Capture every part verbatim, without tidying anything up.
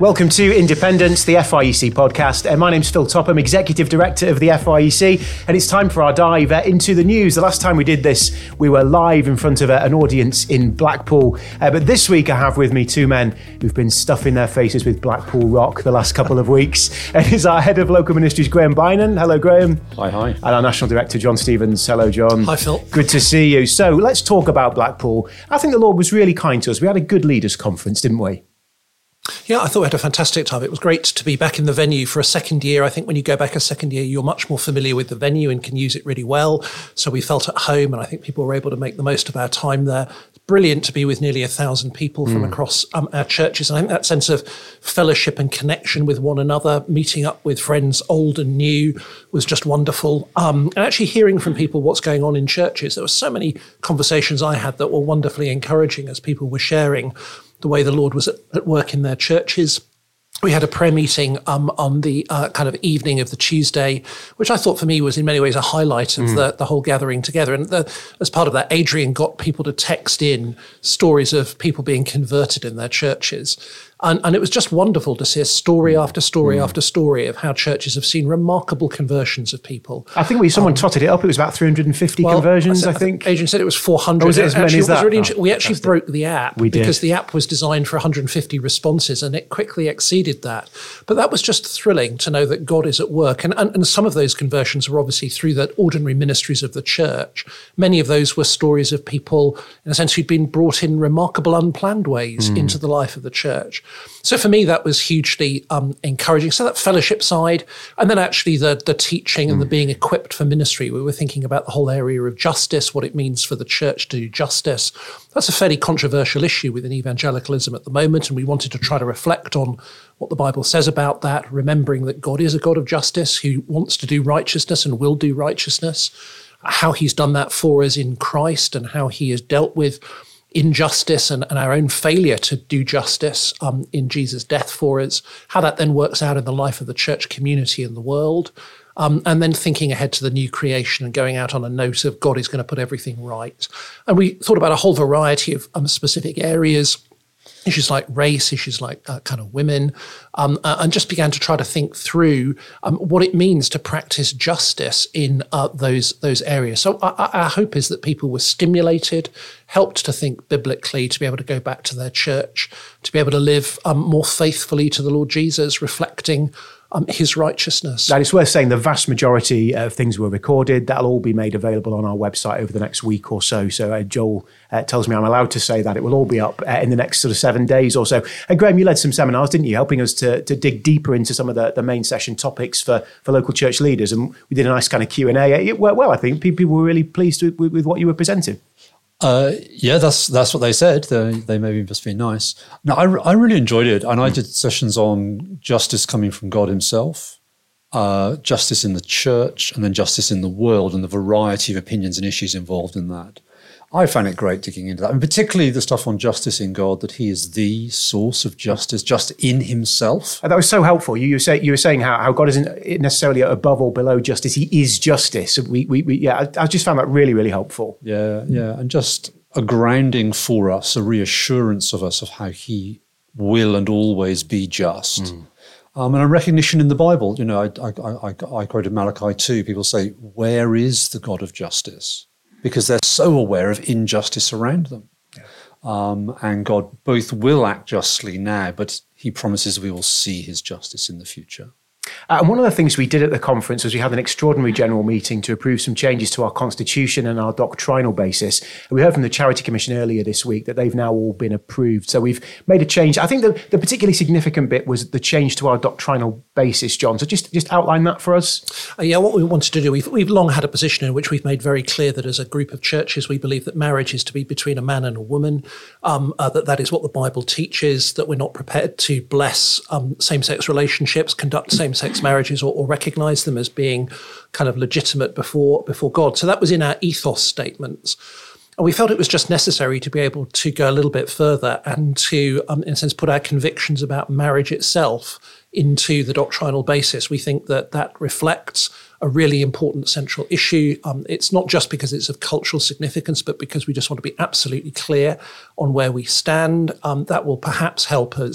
Welcome to Independence, the F I E C podcast. Uh, my name's Phil Topham, Executive Director of the F I E C, and it's time for our dive uh, into the news. The last time we did this, we were live in front of uh, an audience in Blackpool. Uh, but this week I have with me two men who've been stuffing their faces with Blackpool rock the last couple of weeks. And it's our Head of Local Ministries, Graham Bynan. Hello, Graham. Hi, hi. And our National Director, John Stevens. Hello, John. Hi, Phil. Good to see you. So let's talk about Blackpool. I think the Lord was really kind to us. We had a good leaders' conference, didn't we? Yeah, I thought we had a fantastic time. It was great to be back in the venue for a second year. I think when you go back a second year, you're much more familiar with the venue and can use it really well. So we felt at home, and I think people were able to make the most of our time there. It's brilliant to be with nearly a thousand people from mm. across um, our churches. And I think that sense of fellowship and connection with one another, meeting up with friends old and new, was just wonderful. Um, and actually hearing from people what's going on in churches. There were so many conversations I had that were wonderfully encouraging as people were sharing the way the Lord was at, at work in their churches. We had a prayer meeting um, on the uh, kind of evening of the Tuesday, which I thought for me was in many ways a highlight of mm. the, the whole gathering together. And the, as part of that, Adrian got people to text in stories of people being converted in their churches. And, and it was just wonderful to see a story after story mm. after story of how churches have seen remarkable conversions of people. I think we someone um, totted it up. It was about three hundred fifty well, conversions, I, said, I think. Adrian said it was four hundred. Oh, was it as many as that? Really oh, we actually fantastic. broke the app we did. because the app was designed for one hundred fifty responses and it quickly exceeded that. But that was just thrilling to know that God is at work. And, and, and some of those conversions were obviously through the ordinary ministries of the church. Many of those were stories of people, in a sense, who'd been brought in remarkable, unplanned ways mm. into the life of the church. So for me, that was hugely um, encouraging. So that fellowship side, and then actually the the teaching and mm. the being equipped for ministry. We were thinking about the whole area of justice, what it means for the church to do justice. That's a fairly controversial issue within evangelicalism at the moment, and we wanted to try to reflect on what the Bible says about that, remembering that God is a God of justice who wants to do righteousness and will do righteousness, how he's done that for us in Christ and how he has dealt with injustice and, and our own failure to do justice um, in Jesus' death for us, how that then works out in the life of the church community and the world, um, and then thinking ahead to the new creation and going out on a note of God is going to put everything right. And we thought about a whole variety of um, specific areas, issues like race, issues like uh, kind of women, um, uh, and just began to try to think through um, what it means to practice justice in uh, those those areas. So our, our hope is that people were stimulated, helped to think biblically, to be able to go back to their church, to be able to live um, more faithfully to the Lord Jesus, reflecting Um, his righteousness. And it's worth saying the vast majority of things were recorded. That'll all be made available on our website over the next week or so. So uh, Joel uh, tells me I'm allowed to say that. It will all be up uh, in the next sort of seven days or so. And Graham, you led some seminars, didn't you, helping us to, to dig deeper into some of the, the main session topics for, for local church leaders. And we did a nice kind of Q and A. It worked well, I think. People were really pleased with, with, with what you were presenting. Uh, yeah, that's that's what they said. They, they maybe must be nice. No, I, I really enjoyed it. And I did sessions on justice coming from God himself, uh, justice in the church, and then justice in the world, and the variety of opinions and issues involved in that. I found it great digging into that, and particularly the stuff on justice in God, that he is the source of justice, just in himself. And that was so helpful. You, you, say, you were saying how, how God isn't necessarily above or below justice. He is justice. We, we, we, yeah, I, I just found that really, really helpful. Yeah, yeah. And just a grounding for us, a reassurance of us of how he will and always be just. Mm. Um, and a recognition in the Bible. You know, I, I, I, I quoted Malachi two. People say, where is the God of justice? Because they're so aware of injustice around them. Yeah. Um, and God both will act justly now, but he promises we will see his justice in the future. Uh, and one of the things we did at the conference was we had an extraordinary general meeting to approve some changes to our constitution and our doctrinal basis. And we heard from the Charity Commission earlier this week that they've now all been approved. So we've made a change. I think the, the particularly significant bit was the change to our doctrinal basis, John. So just, just outline that for us. Uh, yeah, what we wanted to do, we've, we've long had a position in which we've made very clear that as a group of churches, we believe that marriage is to be between a man and a woman, um, uh, that that is what the Bible teaches, that we're not prepared to bless um, same-sex relationships, conduct same-sex marriages, or, or recognise them as being kind of legitimate before before God. So that was in our ethos statements. And we felt it was just necessary to be able to go a little bit further and to, um, in a sense, put our convictions about marriage itself into the doctrinal basis. We think that that reflects a really important central issue. Um, it's not just because it's of cultural significance, but because we just want to be absolutely clear on where we stand. Um, that will perhaps help us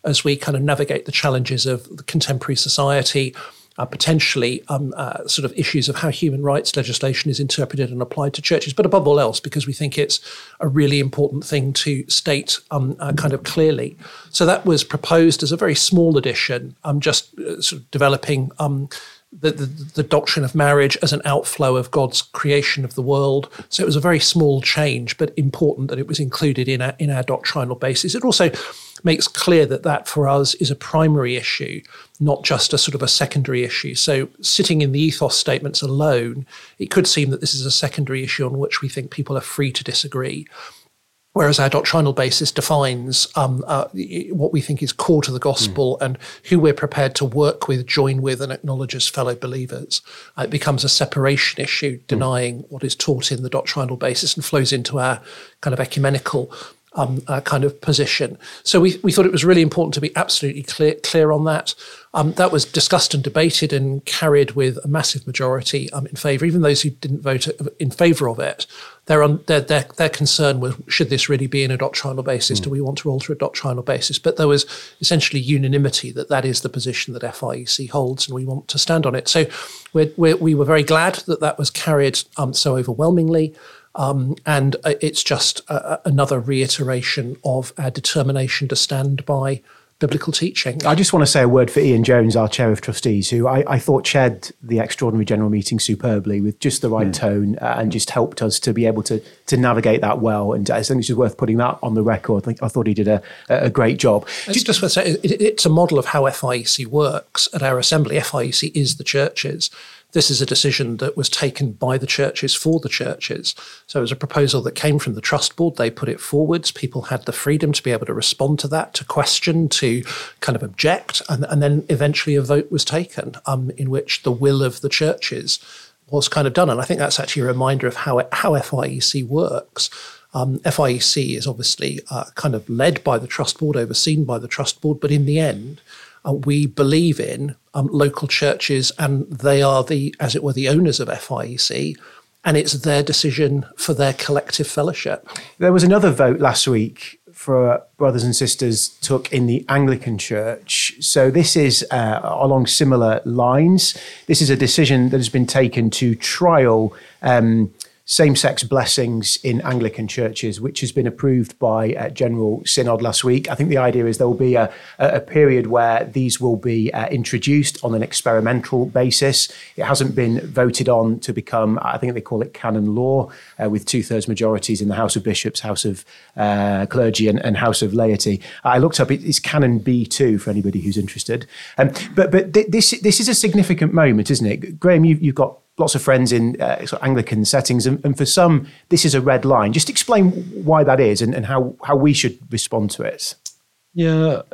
as we kind of navigate the challenges of the contemporary society, uh, potentially um, uh, sort of issues of how human rights legislation is interpreted and applied to churches, but above all else, because we think it's a really important thing to state um, uh, kind of clearly. So that was proposed as a very small edition, um, just uh, sort of developing um, The, the, the doctrine of marriage as an outflow of God's creation of the world. So it was a very small change, but important that it was included in our, in our doctrinal basis. It also makes clear that that for us is a primary issue, not just a sort of a secondary issue. So sitting in the ethos statements alone, it could seem that this is a secondary issue on which we think people are free to disagree. Whereas our doctrinal basis defines um, uh, what we think is core to the gospel mm. and who we're prepared to work with, join with, and acknowledge as fellow believers. Uh, it becomes a separation issue, denying mm. what is taught in the doctrinal basis, and flows into our kind of ecumenical um, uh, kind of position. So we, we thought it was really important to be absolutely clear, clear on that. Um, that was discussed and debated and carried with a massive majority um, in favour. Even those who didn't vote in favour of it, their, their, their, their concern was, should this really be in a doctrinal basis? Mm. Do we want to alter a doctrinal basis? But there was essentially unanimity that that is the position that F I E C holds, and we want to stand on it. So we're, we're, we were very glad that that was carried um, so overwhelmingly. Um, and it's just uh, another reiteration of our determination to stand by biblical teaching. I just want to say a word for Ian Jones, our Chair of Trustees, who I, I thought chaired the Extraordinary General Meeting superbly with just the right mm. tone uh, and just helped us to be able to to navigate that well. And I think it's just worth putting that on the record. I think I thought he did a, a great job. It's just worth saying, it, it's a model of how F I E C works at our assembly. F I E C is the churches. This is a decision that was taken by the churches for the churches. So it was a proposal that came from the trust board. They put it forwards. People had the freedom to be able to respond to that, to question, to kind of object. And, and then eventually a vote was taken um, in which the will of the churches was kind of done. And I think that's actually a reminder of how, how F I E C works. Um, F I E C is obviously uh, kind of led by the trust board, overseen by the trust board. But in the end, uh, we believe in Um, local churches, and they are the, as it were, the owners of F I E C, and it's their decision for their collective fellowship. There was another vote last week for brothers and sisters took in the Anglican Church. So this is uh, along similar lines. This is a decision that has been taken to trial um, same-sex blessings in Anglican churches, which has been approved by uh, General Synod last week. I think the idea is there will be a, a period where these will be uh, introduced on an experimental basis. It hasn't been voted on to become, I think they call it canon law, uh, with two-thirds majorities in the House of Bishops, House of uh, Clergy and, and House of Laity. I looked up, it's canon B two for anybody who's interested. Um, but but th- this this is a significant moment, isn't it? Graham, you, you've got lots of friends in uh, sort of Anglican settings, and, and for some, this is a red line. Just explain why that is and, and how, how we should respond to it. Yeah,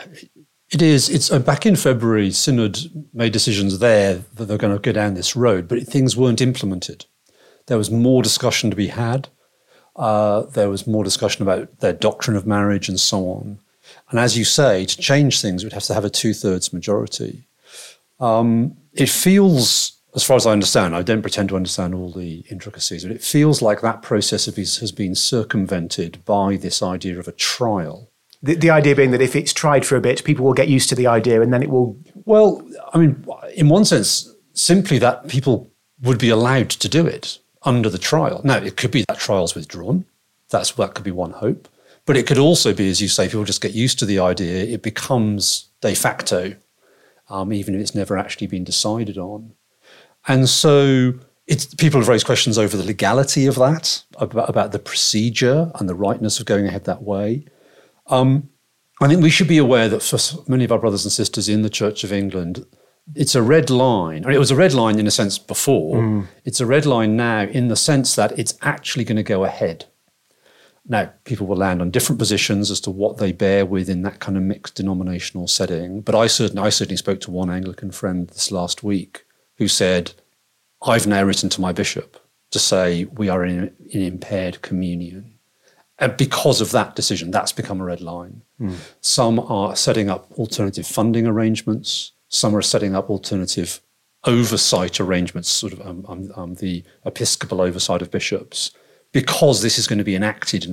it is. It's uh, back in February, Synod made decisions there that they're going to go down this road, but things weren't implemented. There was more discussion to be had. Uh, there was more discussion about their doctrine of marriage and so on. And as you say, to change things, we'd have to have a two-thirds majority. Um, it feels, as far as I understand, I don't pretend to understand all the intricacies, but it feels like that process has been circumvented by this idea of a trial. The, the idea being that if it's tried for a bit, people will get used to the idea and then it will... Well, I mean, in one sense, simply that people would be allowed to do it under the trial. Now, it could be that trial's withdrawn. That's, that could be one hope. But it could also be, as you say, people just get used to the idea. It becomes de facto, um, even if it's never actually been decided on. And so it's, people have raised questions over the legality of that, about, about the procedure and the rightness of going ahead that way. Um, I think we should be aware that for many of our brothers and sisters in the Church of England, it's a red line. I mean, it was a red line in a sense before. Mm. It's a red line now in the sense that it's actually going to go ahead. Now, people will land on different positions as to what they bear with in that kind of mixed denominational setting. But I certainly, I certainly spoke to one Anglican friend this last week who said, I've now written to my bishop to say we are in, in impaired communion. And because of that decision, that's become a red line. Mm. Some are setting up alternative funding arrangements. Some are setting up alternative oversight arrangements, sort of um, um, um, the episcopal oversight of bishops, because this is going to be enacted now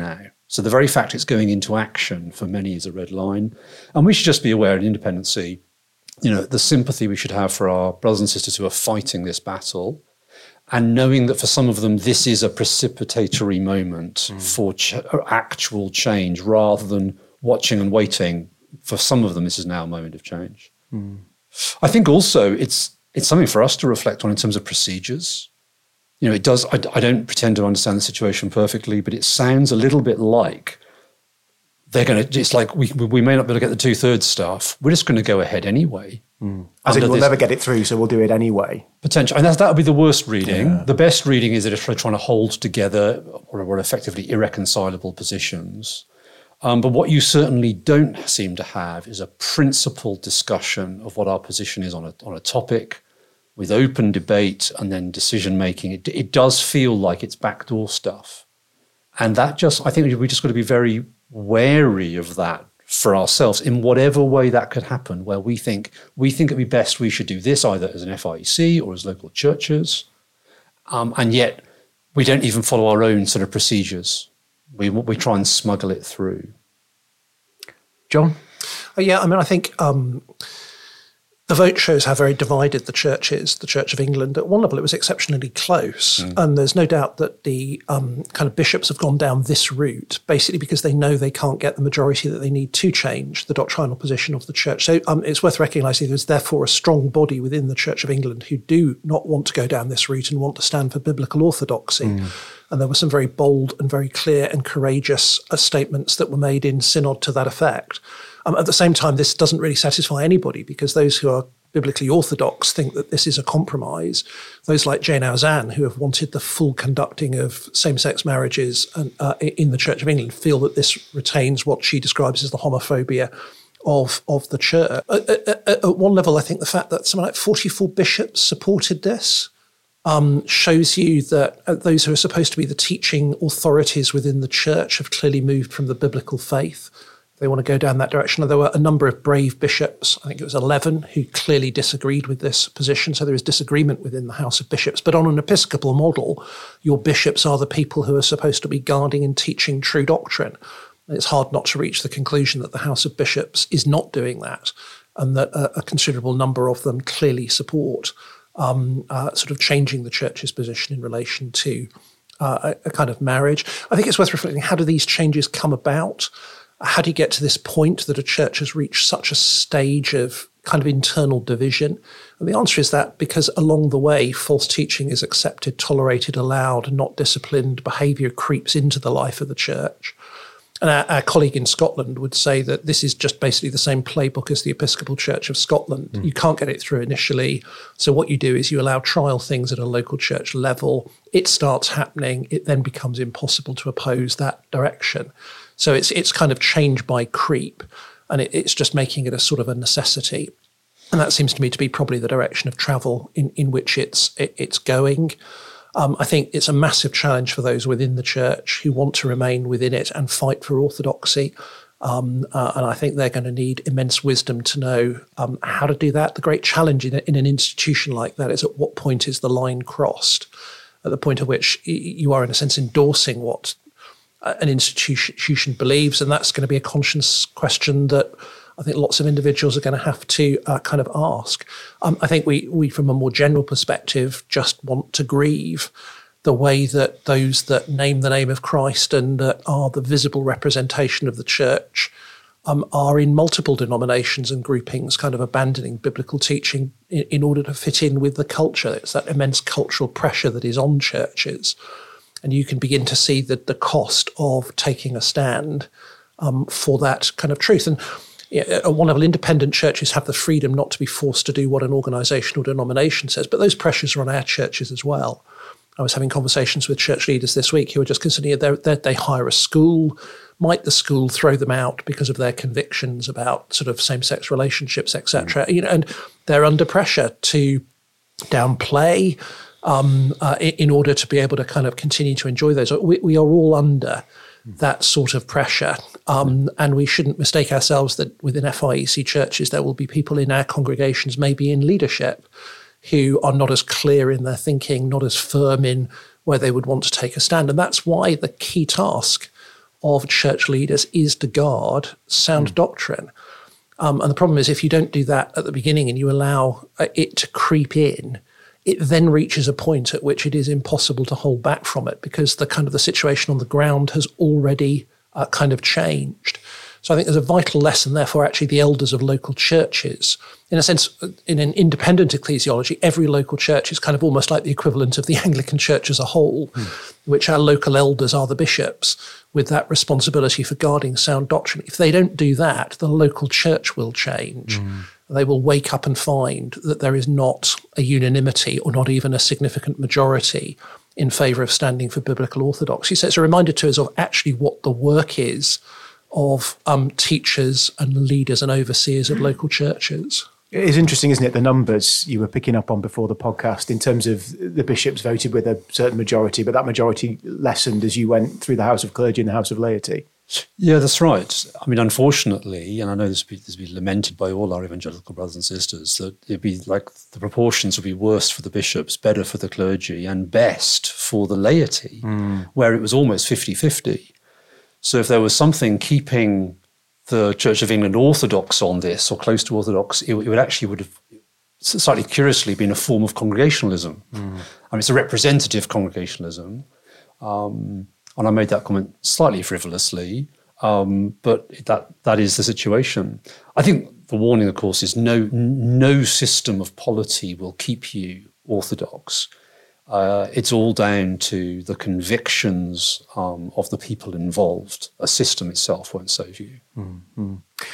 So the very fact it's going into action for many is a red line. And we should just be aware in independency, you know, the sympathy we should have for our brothers and sisters who are fighting this battle, and knowing that for some of them, this is a precipitatory moment mm. for ch- actual change rather than watching and waiting. For some of them, this is now a moment of change. Mm. I think also it's it's something for us to reflect on in terms of procedures. You know, it does. I, I don't pretend to understand the situation perfectly, but it sounds a little bit like they're going to. It's like we we may not be able to get the two thirds stuff. We're just going to go ahead anyway. Mm. As in, we'll this, never get it through, so we'll do it anyway. Potential, and that would be the worst reading. Yeah. The best reading is that if they're trying to hold together or, or effectively irreconcilable positions. Um, but what you certainly don't seem to have is a principled discussion of what our position is on a on a topic, with open debate and then decision making. It, it does feel like it's backdoor stuff, and that just I think we just got to be very wary of that for ourselves in whatever way that could happen. Where we think we think it'd be best we should do this either as an F I E C or as local churches, um, and yet we don't even follow our own sort of procedures. We we try and smuggle it through. John? Oh, yeah, I mean, I think um, the vote shows how very divided the church is, the Church of England. At one level, it was exceptionally close. Mm. And there's no doubt that the um, kind of bishops have gone down this route, basically because they know they can't get the majority that they need to change the doctrinal position of the church. So um, it's worth recognising there's therefore a strong body within the Church of England who do not want to go down this route and want to stand for biblical orthodoxy. Mm. And there were some very bold and very clear and courageous uh, statements that were made in synod to that effect. Um, at the same time, this doesn't really satisfy anybody because those who are biblically orthodox think that this is a compromise. Those like Jane Auzanne, who have wanted the full conducting of same-sex marriages and, uh, in the Church of England, feel that this retains what she describes as the homophobia of, of the church. At, at, at one level, I think the fact that something like forty-four bishops supported this Um, shows you that uh, those who are supposed to be the teaching authorities within the church have clearly moved from the biblical faith. They want to go down that direction. There were a number of brave bishops, I think it was eleven, who clearly disagreed with this position. So there is disagreement within the House of Bishops. But on an episcopal model, your bishops are the people who are supposed to be guarding and teaching true doctrine. And it's hard not to reach the conclusion that the House of Bishops is not doing that, and that a, a considerable number of them clearly support Um, uh, sort of changing the church's position in relation to uh, a, a kind of marriage. I think it's worth reflecting, how do these changes come about? How do you get to this point that a church has reached such a stage of kind of internal division? And the answer is that because along the way, false teaching is accepted, tolerated, allowed, not disciplined, behaviour creeps into the life of the church. And our, our colleague in Scotland would say that this is just basically the same playbook as the Episcopal Church of Scotland. Mm. You can't get it through initially. So what you do is you allow trial things at a local church level. It starts happening. It then becomes impossible to oppose that direction. So it's it's kind of change by creep, and it, it's just making it a sort of a necessity. And that seems to me to be probably the direction of travel in, in which it's it, it's going. Um, I think it's a massive challenge for those within the church who want to remain within it and fight for orthodoxy. Um, uh, and I think they're going to need immense wisdom to know um, how to do that. The great challenge in, a, in an institution like that is at what point is the line crossed? At the point at which you are, in a sense, endorsing what an institution believes. And that's going to be a conscience question that I think lots of individuals are going to have to uh, kind of ask. Um, I think we, we, from a more general perspective, just want to grieve the way that those that name the name of Christ and that are the visible representation of the church um, are in multiple denominations and groupings, kind of abandoning biblical teaching in, in order to fit in with the culture. It's that immense cultural pressure that is on churches. And you can begin to see that the cost of taking a stand um, for that kind of truth. And yeah, at one level, independent churches have the freedom not to be forced to do what an organisation or denomination says, but those pressures are on our churches as well. I was having conversations with church leaders this week who were just considering that they hire a school. Might the school throw them out because of their convictions about sort of same-sex relationships, et cetera? Mm. You know, and they're under pressure to downplay um, uh, in order to be able to kind of continue to enjoy those. We, we are all under that sort of pressure. Um, and we shouldn't mistake ourselves that within F I E C churches, there will be people in our congregations, maybe in leadership, who are not as clear in their thinking, not as firm in where they would want to take a stand. And that's why the key task of church leaders is to guard sound mm. doctrine. Um, and the problem is if you don't do that at the beginning and you allow it to creep in, it then reaches a point at which it is impossible to hold back from it because the kind of the situation on the ground has already uh, kind of changed. So I think there's a vital lesson there for actually the elders of local churches. In a sense, in an independent ecclesiology, every local church is kind of almost like the equivalent of the Anglican Church as a whole, mm. which our local elders are the bishops with that responsibility for guarding sound doctrine. If they don't do that, the local church will change. Mm. They will wake up and find that there is not a unanimity or not even a significant majority in favour of standing for biblical orthodoxy. So it's a reminder to us of actually what the work is of um, teachers and leaders and overseers of local churches. It is interesting, isn't it, the numbers you were picking up on before the podcast in terms of the bishops voted with a certain majority, but that majority lessened as you went through the House of Clergy and the House of Laity. Yeah, that's right. I mean, unfortunately, and I know this will be, this will be lamented by all our evangelical brothers and sisters, that it'd be like the proportions would be worse for the bishops, better for the clergy, and best for the laity, mm. where it was almost fifty-fifty. So if there was something keeping the Church of England orthodox on this or close to orthodox, it, it would actually would have slightly curiously been a form of congregationalism. Mm. I mean, it's a representative congregationalism. Um, and I made that comment slightly frivolously, um, but that that is the situation. I think the warning, of course, is no no system of polity will keep you orthodox. Uh, it's all down to the convictions um, of the people involved. A system itself won't save you. Mm-hmm.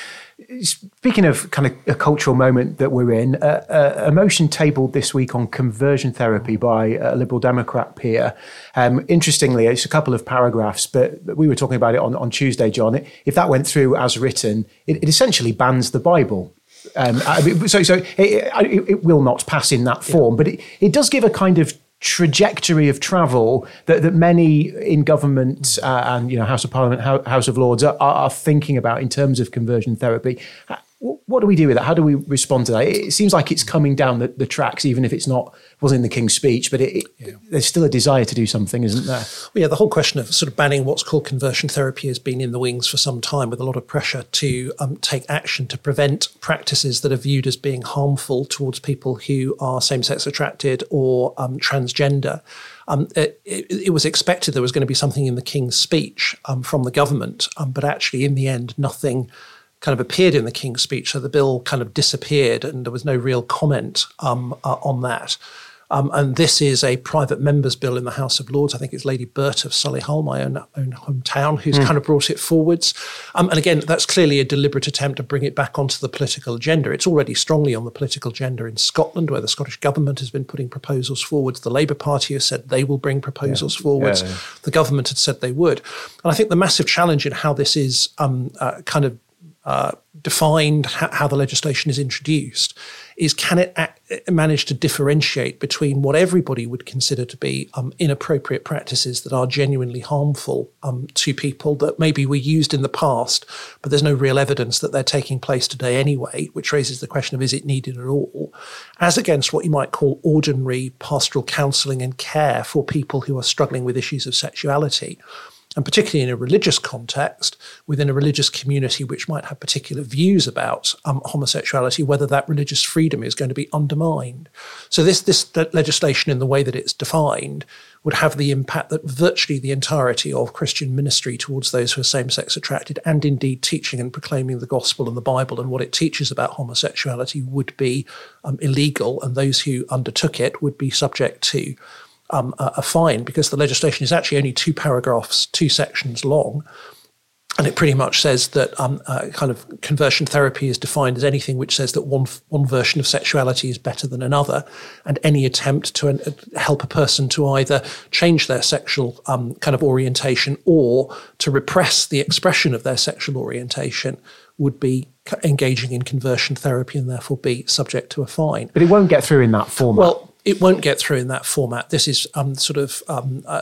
Speaking of kind of a cultural moment that we're in, uh, a motion tabled this week on conversion therapy by a Liberal Democrat peer. Um, interestingly, it's a couple of paragraphs, but we were talking about it on, on Tuesday, John. If that went through as written, it, it essentially bans the Bible. Um, I mean, so so it, it, it will not pass in that form, yeah. but it, it does give a kind of trajectory of travel that, that many in government uh, and you know House of Parliament, House of Lords are, are thinking about in terms of conversion therapy. What do we do with that? How do we respond to that? It seems like it's coming down the, the tracks, even if it's not wasn't in the King's speech, but it, it, yeah. there's still a desire to do something, isn't there? Well, yeah, the whole question of sort of banning what's called conversion therapy has been in the wings for some time, with a lot of pressure to um, take action to prevent practices that are viewed as being harmful towards people who are same-sex attracted or um, transgender. Um, it, it, it was expected there was going to be something in the King's speech um, from the government, um, but actually in the end, nothing kind of appeared in the King's speech. So the bill kind of disappeared and there was no real comment um, uh, on that. Um, and this is a private member's bill in the House of Lords. I think it's Lady Burt of Solihull, my own, own hometown, who's mm. kind of brought it forwards. Um, and again, that's clearly a deliberate attempt to bring it back onto the political agenda. It's already strongly on the political agenda in Scotland, where the Scottish government has been putting proposals forwards. The Labour Party has said they will bring proposals yeah. forwards. Yeah, yeah. The government had said they would. And I think the massive challenge in how this is um, uh, kind of Uh, defined, ha- how the legislation is introduced, is can it act, manage to differentiate between what everybody would consider to be um, inappropriate practices that are genuinely harmful um, to people that maybe were used in the past, but there's no real evidence that they're taking place today anyway, which raises the question of is it needed at all, as against what you might call ordinary pastoral counselling and care for people who are struggling with issues of sexuality. And particularly in a religious context, within a religious community which might have particular views about um, homosexuality, whether that religious freedom is going to be undermined. So this, this legislation, in the way that it's defined, would have the impact that virtually the entirety of Christian ministry towards those who are same-sex attracted, and indeed teaching and proclaiming the gospel and the Bible and what it teaches about homosexuality, would be um, illegal, and those who undertook it would be subject to Um, a, a fine, because the legislation is actually only two paragraphs, two sections long. And it pretty much says that um, uh, kind of conversion therapy is defined as anything which says that one one version of sexuality is better than another, and any attempt to uh, help a person to either change their sexual um, kind of orientation or to repress the expression of their sexual orientation would be engaging in conversion therapy and therefore be subject to a fine. But it won't get through in that format. Well, it won't get through in that format. This is um, sort of, um, uh,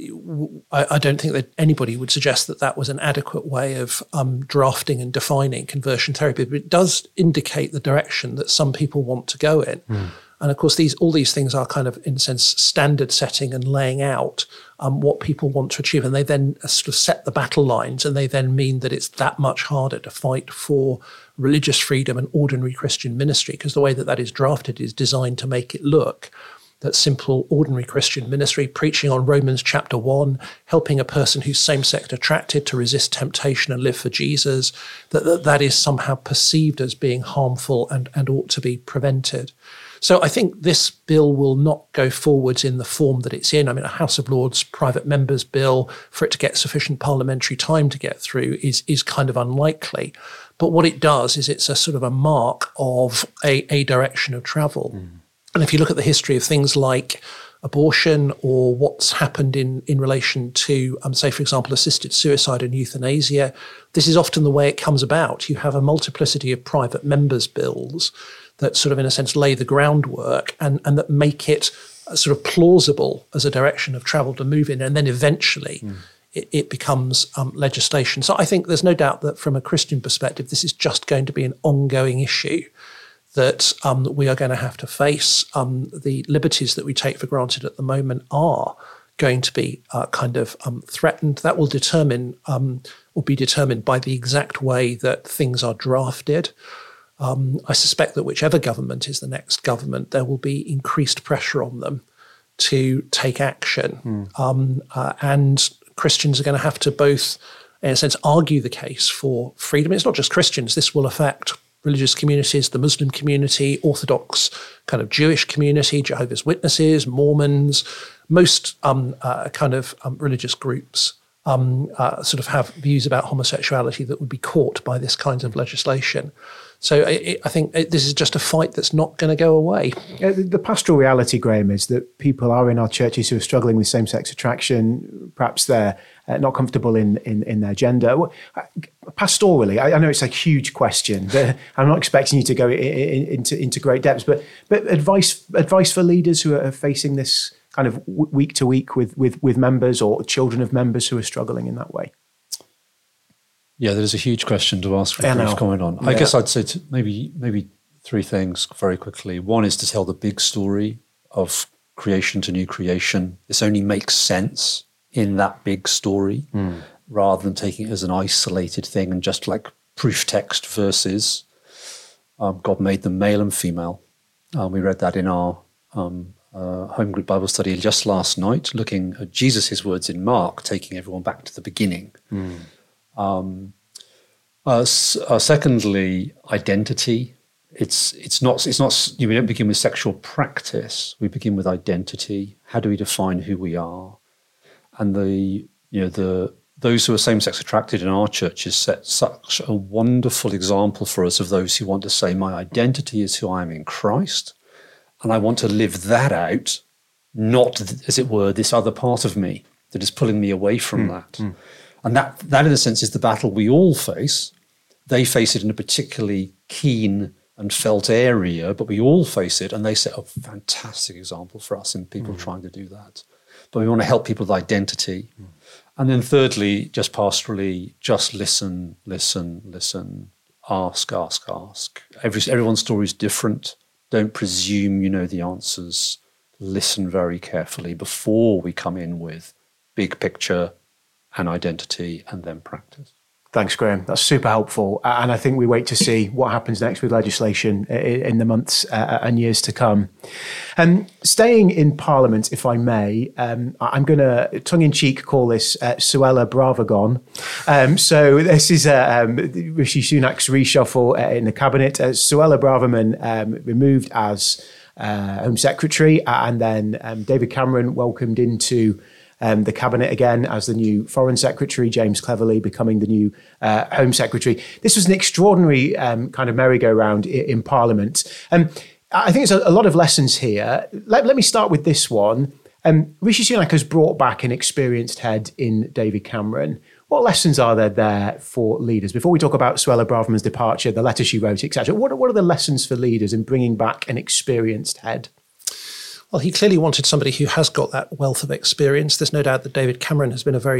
I, I don't think that anybody would suggest that that was an adequate way of um, drafting and defining conversion therapy, but it does indicate the direction that some people want to go in. Mm. And of course, these all these things are kind of, in a sense, standard setting and laying out um, what people want to achieve. And they then sort of set the battle lines, and they then mean that it's that much harder to fight for religious freedom and ordinary Christian ministry, because the way that that is drafted is designed to make it look that simple, ordinary Christian ministry, preaching on Romans chapter one, helping a person who's same-sex attracted to resist temptation and live for Jesus, that that, that is somehow perceived as being harmful and, and ought to be prevented. So I think this bill will not go forwards in the form that it's in. I mean, a House of Lords private members bill, for it to get sufficient parliamentary time to get through, is, is kind of unlikely. But what it does is it's a sort of a mark of a, a direction of travel. Mm. And if you look at the history of things like abortion or what's happened in, in relation to, um, say, for example, assisted suicide and euthanasia, this is often the way it comes about. You have a multiplicity of private members' bills that sort of, in a sense, lay the groundwork and, and that make it sort of plausible as a direction of travel to move in. And then eventually mm. it, it becomes um, legislation. So I think there's no doubt that from a Christian perspective, this is just going to be an ongoing issue that um, we are going to have to face. Um, the liberties that we take for granted at the moment are going to be uh, kind of um, threatened. That will determine, um, will be determined by the exact way that things are drafted. Um, I suspect that whichever government is the next government, there will be increased pressure on them to take action. Mm. Um, uh, and Christians are going to have to both, in a sense, argue the case for freedom. It's not just Christians. This will affect religious communities, the Muslim community, Orthodox kind of Jewish community, Jehovah's Witnesses, Mormons, most um, uh, kind of um, religious groups um, uh, sort of have views about homosexuality that would be caught by this kind of legislation. So it, I think it, this is just a fight that's not going to go away. Uh, the pastoral reality, Graham, is that people are in our churches who are struggling with same-sex attraction. Perhaps they're uh, not comfortable in, in, in their gender. Pastorally, I, I know it's a huge question, but I'm not expecting you to go in, in, into, into great depths. But but advice advice for leaders who are facing this kind of week to week with with with members or children of members who are struggling in that way. Yeah, there's a huge question to ask for a brief comment on. I yeah. guess I'd say to maybe maybe three things very quickly. One is to tell the big story of creation to new creation. This only makes sense in that big story mm. rather than taking it as an isolated thing and just like proof text verses. Um, God made them male and female. Um, we read that in our um, uh, home group Bible study just last night, looking at Jesus' words in Mark, taking everyone back to the beginning. Mm. Um, uh, uh, secondly, identity. It's it's not it's not. You know, we don't begin with sexual practice. We begin with identity. How do we define who we are? And the you know the those who are same-sex attracted in our churches set such a wonderful example for us of those who want to say, my identity is who I am in Christ, and I want to live that out, not, as it were, this other part of me that is pulling me away from mm, that. Mm. And that, that, in a sense, is the battle we all face. They face it in a particularly keen and felt area, but we all face it, and they set a fantastic example for us in people mm. trying to do that. But we want to help people with identity. Mm. And then thirdly, just pastorally, just listen, listen, listen, ask, ask, ask. Every, everyone's story is different. Don't presume you know the answers. Listen very carefully before we come in with big picture and identity and then practice. Thanks, Graham. That's super helpful. And I think we wait to see what happens next with legislation in the months and years to come. Um, staying in Parliament, if I may, um, I'm going to tongue-in-cheek call this uh, Suella Bravergon. Um, so this is uh, um, Rishi Sunak's reshuffle uh, in the cabinet. Uh, Suella Braverman um, removed as uh, Home Secretary, and then um, David Cameron welcomed into Um, the cabinet again as the new Foreign Secretary, James Cleverly becoming the new uh, Home Secretary. This was an extraordinary um, kind of merry-go-round in, in Parliament. Um, I think there's a, a lot of lessons here. Let, let me start with this one. Um, Rishi Sunak has brought back an experienced head in David Cameron. What lessons are there there for leaders? Before we talk about Suella Braverman's departure, the letter she wrote, et cetera, what, what are the lessons for leaders in bringing back an experienced head? Well, he clearly wanted somebody who has got that wealth of experience. There's no doubt that David Cameron has been a very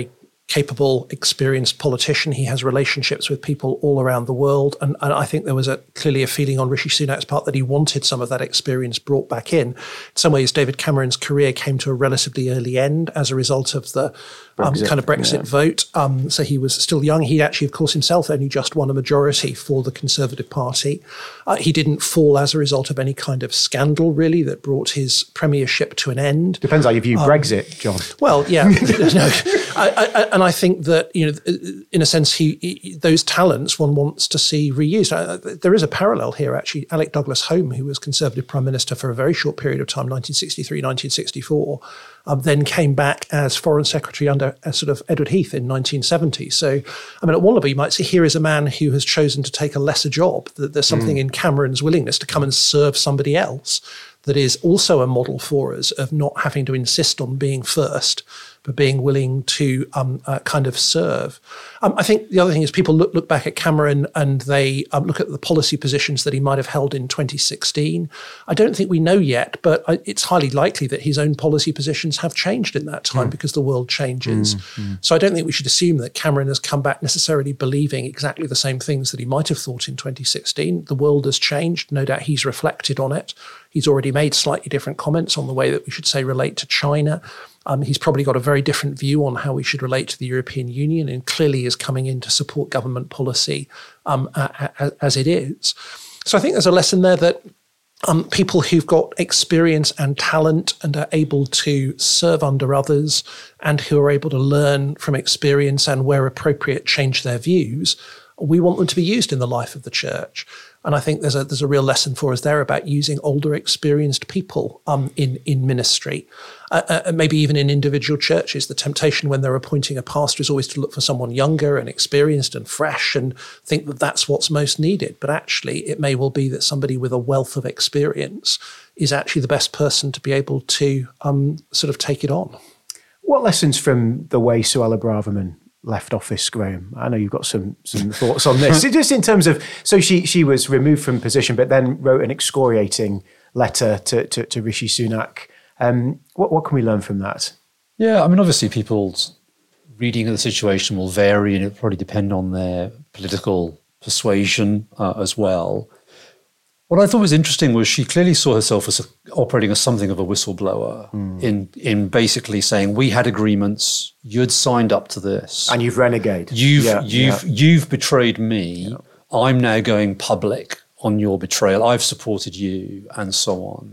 capable, experienced politician. He has relationships with people all around the world. And, and I think there was a clearly a feeling on Rishi Sunak's part that he wanted some of that experience brought back in. In some ways, David Cameron's career came to a relatively early end as a result of the um, kind of Brexit yeah. vote. Um, so he was still young. He actually, of course, himself only just won a majority for the Conservative Party. Uh, he didn't fall as a result of any kind of scandal, really, that brought his premiership to an end. Depends how you view um, Brexit, John. Well, yeah. no, I, I, and I think that, you know, in a sense, he, he those talents one wants to see reused. Uh, there is a parallel here, actually. Alec Douglas Home, who was Conservative Prime Minister for a very short period of time, nineteen sixty-three, nineteen sixty-four, um, then came back as Foreign Secretary under uh, sort of Edward Heath in nineteen seventy. So, I mean, at one level, you might say here is a man who has chosen to take a lesser job, that there's something mm. in Cameron's willingness to come and serve somebody else that is also a model for us of not having to insist on being first, but being willing to um, uh, kind of serve. Um, I think the other thing is people look, look back at Cameron and they um, look at the policy positions that he might have held in twenty sixteen. I don't think we know yet, but I, it's highly likely that his own policy positions have changed in that time mm. because the world changes. Mm, mm. So I don't think we should assume that Cameron has come back necessarily believing exactly the same things that he might have thought in twenty sixteen. The world has changed. No doubt he's reflected on it. He's already made slightly different comments on the way that we should, say, relate to China. Um, he's probably got a very different view on how we should relate to the European Union, and clearly is coming in to support government policy um, a, a, as it is. So I think there's a lesson there that um, people who've got experience and talent and are able to serve under others and who are able to learn from experience and, where appropriate, change their views, we want them to be used in the life of the church. And I think there's a there's a real lesson for us there about using older, experienced people um, in in ministry, uh, uh, maybe even in individual churches. The temptation when they're appointing a pastor is always to look for someone younger and experienced and fresh and think that that's what's most needed. But actually, it may well be that somebody with a wealth of experience is actually the best person to be able to um, sort of take it on. What lessons from the way Suella Braverman left office, Graham? I know you've got some some thoughts on this. Just in terms of, so she she was removed from position, but then wrote an excoriating letter to to, to Rishi Sunak. Um, what what can we learn from that? Yeah, I mean, obviously, people's reading of the situation will vary, and it will probably depend on their political persuasion uh, as well. What I thought was interesting was she clearly saw herself as a, operating as something of a whistleblower mm. in in basically saying, we had agreements, you'd signed up to this, and you've renegade. You've yeah, you've yeah. you've betrayed me. Yeah. I'm now going public on your betrayal. I've supported you, and so on.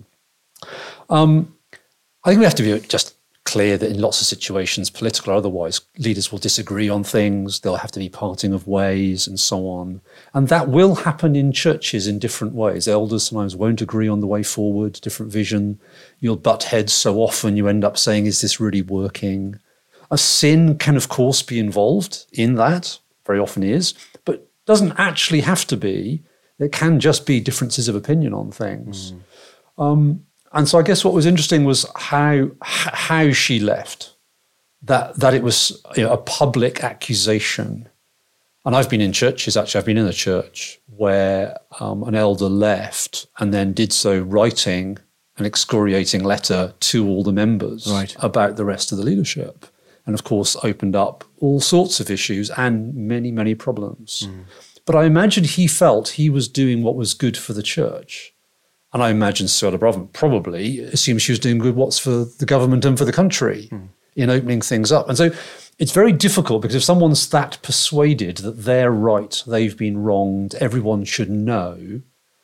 Um, I think we have to be just clear that in lots of situations, political or otherwise, leaders will disagree on things. There'll have to be parting of ways and so on. And that will happen in churches in different ways. Elders sometimes won't agree on the way forward, different vision. You'll butt heads so often you end up saying, is this really working? A sin can, of course, be involved in that, very often is, but doesn't actually have to be. It can just be differences of opinion on things. Mm. Um, And so I guess what was interesting was how how she left, that that it was, you know, a public accusation. And I've been in churches, actually, I've been in a church where um, an elder left and then did so writing an excoriating letter to all the members right. about the rest of the leadership. And of course, opened up all sorts of issues and many, many problems. Mm. But I imagine he felt he was doing what was good for the church. And I imagine Suella Braverman probably assumed she was doing good what's for the government and for the country mm. in opening things up. And so it's very difficult because if someone's that persuaded that they're right, they've been wronged, everyone should know,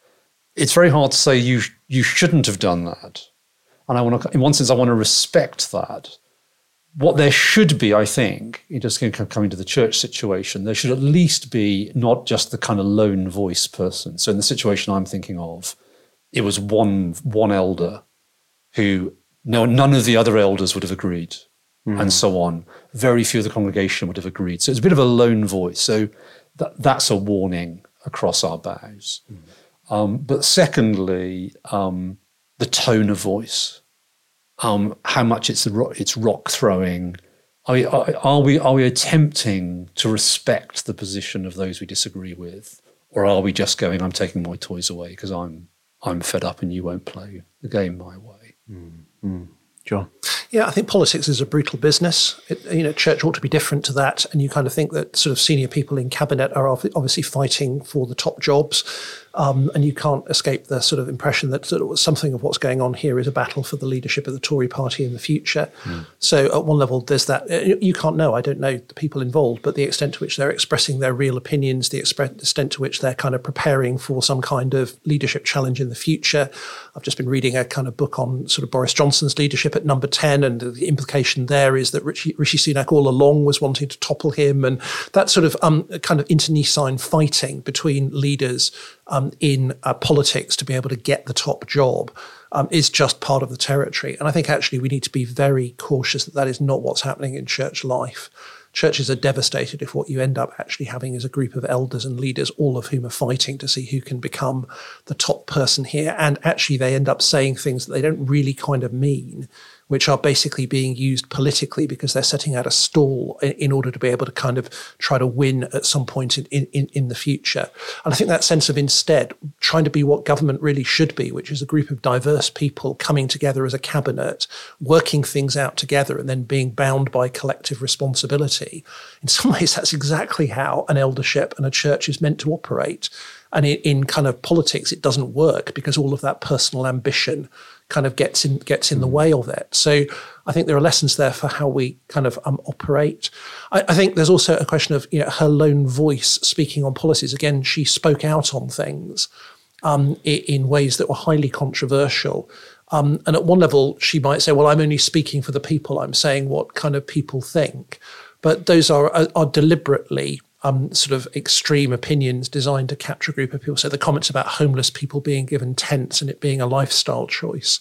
it's very hard to say you you shouldn't have done that. And I want to, in one sense, I want to respect that. What there should be, I think, just coming to the church situation, there should at least be not just the kind of lone voice person. So in the situation I'm thinking of, it was one one elder who no none of the other elders would have agreed, mm. and so on. Very few of the congregation would have agreed. So it's a bit of a lone voice. So that, that's a warning across our bows. Mm. Um, but secondly, um, the tone of voice, um, how much it's it's rock throwing. Are we, are we are we attempting to respect the position of those we disagree with, or are we just going, I'm taking my toys away because I'm I'm fed up and you won't play the game my way? Mm, mm. John? Yeah, I think politics is a brutal business. It, you know, church ought to be different to that. And you kind of think that sort of senior people in cabinet are obviously fighting for the top jobs. Um, and you can't escape the sort of impression that sort of something of what's going on here is a battle for the leadership of the Tory party in the future. Mm. So at one level, there's that. You can't know. I don't know the people involved, but the extent to which they're expressing their real opinions, the extent to which they're kind of preparing for some kind of leadership challenge in the future. I've just been reading a kind of book on sort of Boris Johnson's leadership at Number ten, and the implication there is that Rishi, Rishi Sunak all along was wanting to topple him, and that sort of um, kind of internecine fighting between leaders um, in uh, politics to be able to get the top job um, is just part of the territory. And I think actually we need to be very cautious that that is not what's happening in church life. Churches are devastated if what you end up actually having is a group of elders and leaders, all of whom are fighting to see who can become the top person here. And actually they end up saying things that they don't really kind of mean, which are basically being used politically because they're setting out a stall in, in order to be able to kind of try to win at some point in, in, in the future. And I think that sense of instead trying to be what government really should be, which is a group of diverse people coming together as a cabinet, working things out together and then being bound by collective responsibility. In some ways, that's exactly how an eldership and a church is meant to operate. And in, in kind of politics, it doesn't work because all of that personal ambition kind of gets in gets in the way of it. So I think there are lessons there for how we kind of um, operate. I, I think there's also a question of, you know, her lone voice speaking on policies. Again, she spoke out on things um, in, in ways that were highly controversial. Um, and at one level, she might say, well, I'm only speaking for the people. I'm saying what kind of people think. But those are are, are deliberately Um, sort of extreme opinions designed to capture a group of people. So the comments about homeless people being given tents and it being a lifestyle choice,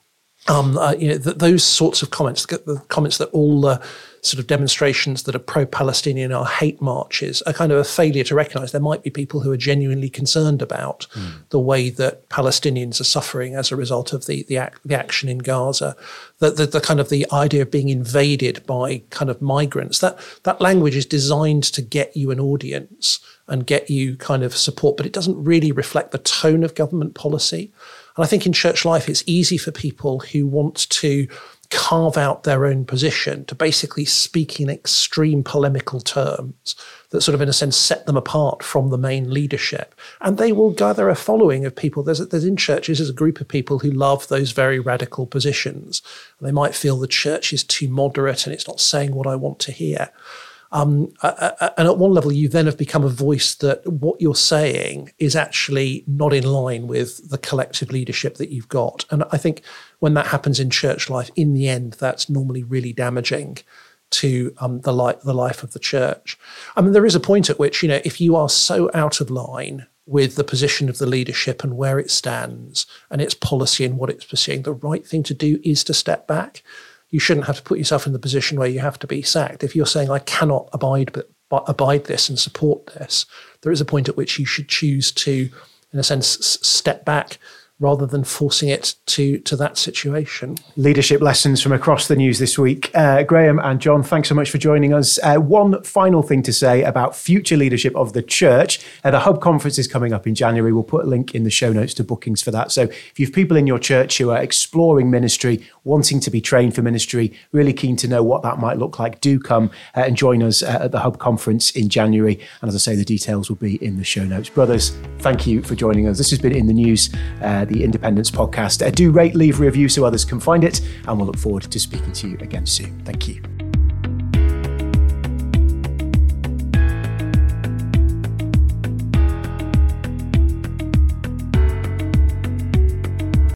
um, uh, you know, th- those sorts of comments, the comments that all the sort of demonstrations that are pro-Palestinian are hate marches, are kind of a failure to recognise there might be people who are genuinely concerned about mm. the way that Palestinians are suffering as a result of the the, ac- the action in Gaza. The, the, the kind of the idea of being invaded by kind of migrants, that that language is designed to get you an audience and get you kind of support, but it doesn't really reflect the tone of government policy. And I think in church life, it's easy for people who want to carve out their own position to basically speak in extreme polemical terms that sort of, in a sense, set them apart from the main leadership. And they will gather a following of people. There's, there's in churches, there's a group of people who love those very radical positions. They might feel the church is too moderate and it's not saying what I want to hear. Um, uh, and at one level, you then have become a voice that what you're saying is actually not in line with the collective leadership that you've got. And I think when that happens in church life, in the end, that's normally really damaging to um, the, li- the life of the church. I mean, there is a point at which, you know, if you are so out of line with the position of the leadership and where it stands and its policy and what it's pursuing, the right thing to do is to step back. You shouldn't have to put yourself in the position where you have to be sacked. If you're saying, I cannot abide but, but abide this and support this, there is a point at which you should choose to, in a sense, s- step back rather than forcing it to, to that situation. Leadership lessons from across the news this week. Uh, Graham and John, thanks so much for joining us. Uh, one final thing to say about future leadership of the church. Uh, the Hub Conference is coming up in January. We'll put a link in the show notes to bookings for that. So if you have people in your church who are exploring ministry, wanting to be trained for ministry, really keen to know what that might look like, do come uh, and join us uh, at the Hub Conference in January. And as I say, the details will be in the show notes. Brothers, thank you for joining us. This has been In the News, uh, the Independence podcast. Uh, do rate, leave a review so others can find it, and we'll look forward to speaking to you again soon. Thank you.